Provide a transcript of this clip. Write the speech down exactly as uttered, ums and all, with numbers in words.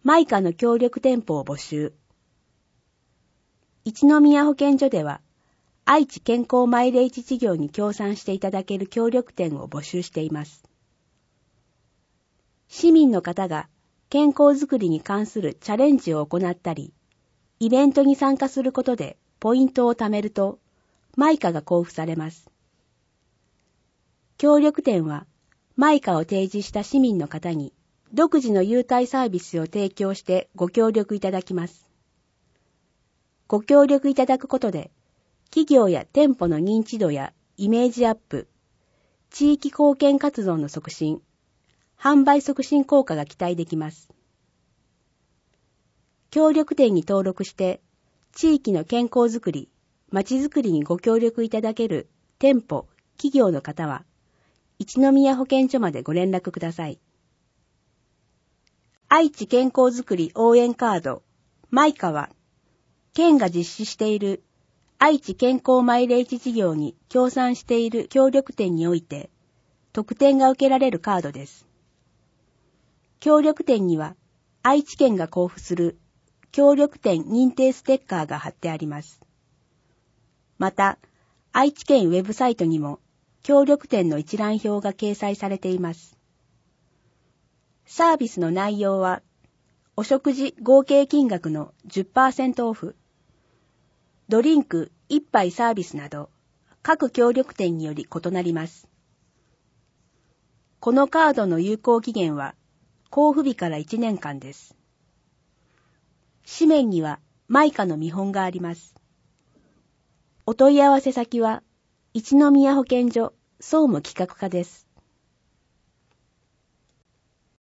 マイカの協力店舗を募集。一宮保健所では、愛知健康マイレージ事業に協賛していただける協力店を募集しています。市民の方が健康づくりに関するチャレンジを行ったり、イベントに参加することでポイントを貯めると、マイカが交付されます。協力店は、マイカを提示した市民の方に、独自の優待サービスを提供してご協力いただきます。ご協力いただくことで、企業や店舗の認知度やイメージアップ、地域貢献活動の促進、販売促進効果が期待できます。協力店に登録して、地域の健康づくり、まちづくりにご協力いただける店舗、企業の方は、一宮保健所までご連絡ください。愛知健康づくり応援カード、マイカは、県が実施している愛知健康マイレージ事業に協賛している協力店において、特典が受けられるカードです。協力店には、愛知県が交付する協力店認定ステッカーが貼ってあります。また、愛知県ウェブサイトにも、協力店の一覧表が掲載されています。サービスの内容は、お食事合計金額の じゅっパーセント オフ、ドリンクいっぱいサービスなど、各協力店により異なります。このカードの有効期限は、交付日からいちねんかんです。紙面には、マイカの見本があります。お問い合わせ先は、一宮保健所総務企画課です。